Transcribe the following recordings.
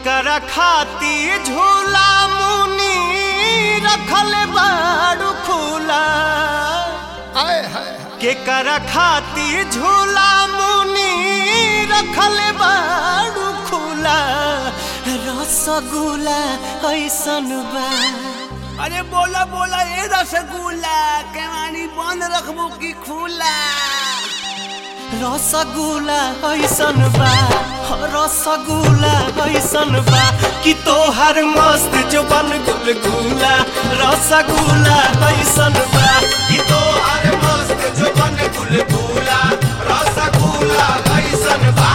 केकरा खाती झूला मुनी रखल बाड़ू खुला केकरा खाती झूला मुनी रखल बाड़ू खुला रसगुल्ला ऐसन बा। अरे बोला बोला ए रसगुल्ला केवानी बंद रखबो की खुला। रसगुल्ला ऐसन बा रसगुल्ला ऐसन बा कि तोहर मस्त जुबान गुलगुला। रसगुल्ला ऐसन बा कि तोहर मस्त जुबान गुलगुला। रसगुल्ला ऐसन बा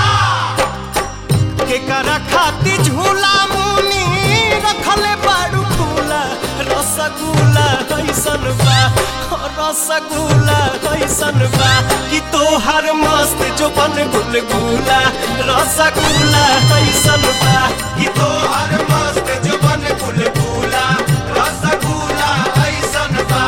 केकरा खाती झूला मुनी रखल बाड़ू खुला। रसगुल्ला ऐसन बा रसगुल्ला ऐसन बा कि तोहर मस्त जुबान गुलगुला। रसगुल्ला ऐसन बा कि तोहर मस्त जुबान गुलगुला। रसगुल्ला ऐसन बा।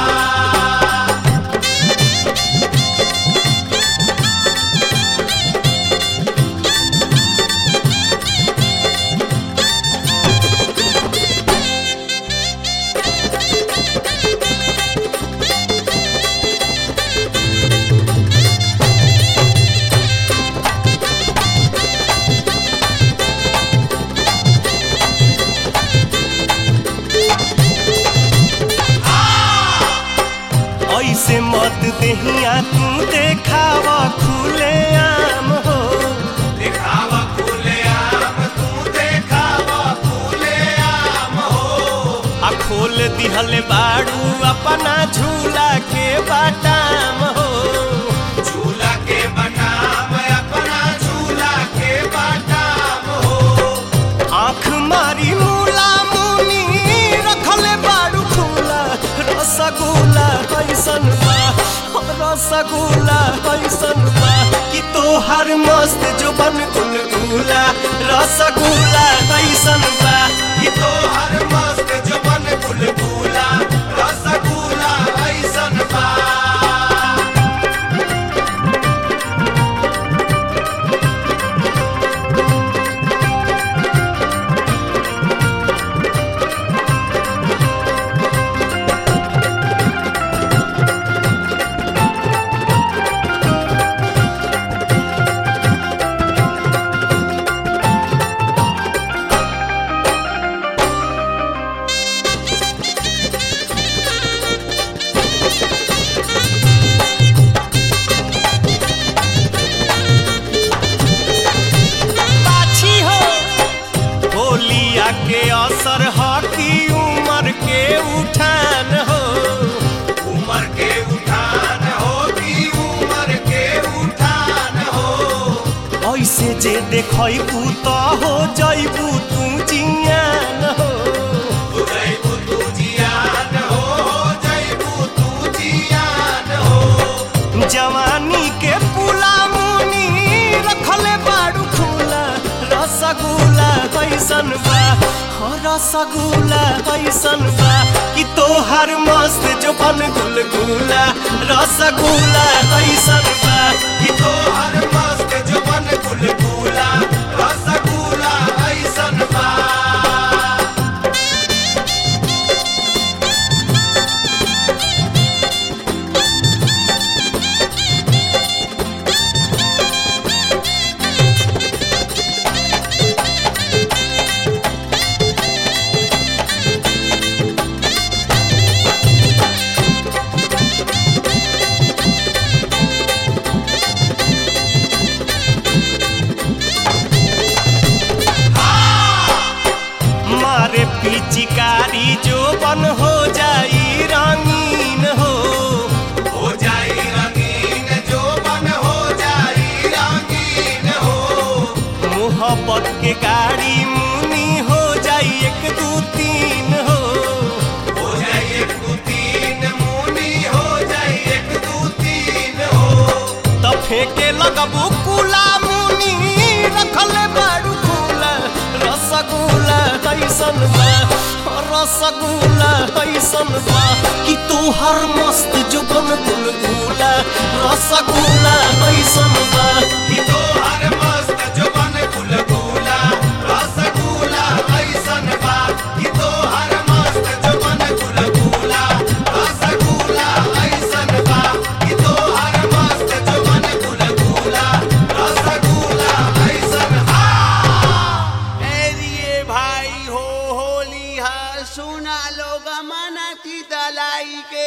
ऐसे मत देहिया तू देखावा खुले आम हो। देखावा खुले आम तू देखावा खुले आम हो। आ खोल दिहले बाड़ू अपना झूला के बाटाम हो। झूला के बाटाम अपना झूला के बाटाम हो। आँख मारी मूला मुनी रखल बाड़ू खुला। रसगुल्ला ऐसन बा रसगुल्ला ऐसन बा कि तोहर मस्त जुबान गुलगुला। रसगुल्ला ऐसन बा कि तोहर मस्त जुबान गुलगुला। रसगुल्ला ऐसन बा। के असर हकी उमर के उठान हो। उमर के उठान हो कि उमर के उठान हो। ऐसे जे देखबू तो हो जइबू तू जियान हो। जइबू तू जियान हो जइबू तू जियान हो। जवानी के पुला मुनी रखल बाड़ू खुला। रसगुल्ला ऐसन बा रसगुल्ला ऐसन बा कि तोहर मस्त जुबान गुलगुला। रसगुल्ला ऐसन बा कि तोहर मस्त जुबान गुलगुला। रसगुल्ला ऐसन बा। पिचकारी जो बन हो जाई रंगीन हो। हो जाई रंगीन जो बन हो जाई रंगीन हो। मोहब्बत के गाड़ी मुनी हो जाई एक दू तीन हो। हो जाई एक दू तीन मुनी हो जाई एक दू तीन हो। तो फेंके लगबू कुला मुनी रखल बाड़ू खुला। रसगुल्ला ऐसन बा रसगुल्ला ऐसन बा कि तोहर मस्त जुबान गुलगुला। रसगुल्ला ऐसन बा कि तोहर मस्त जुबान गुलगुला। रसगुल्ला जी के।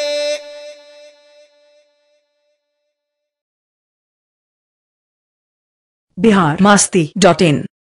biharmasti.in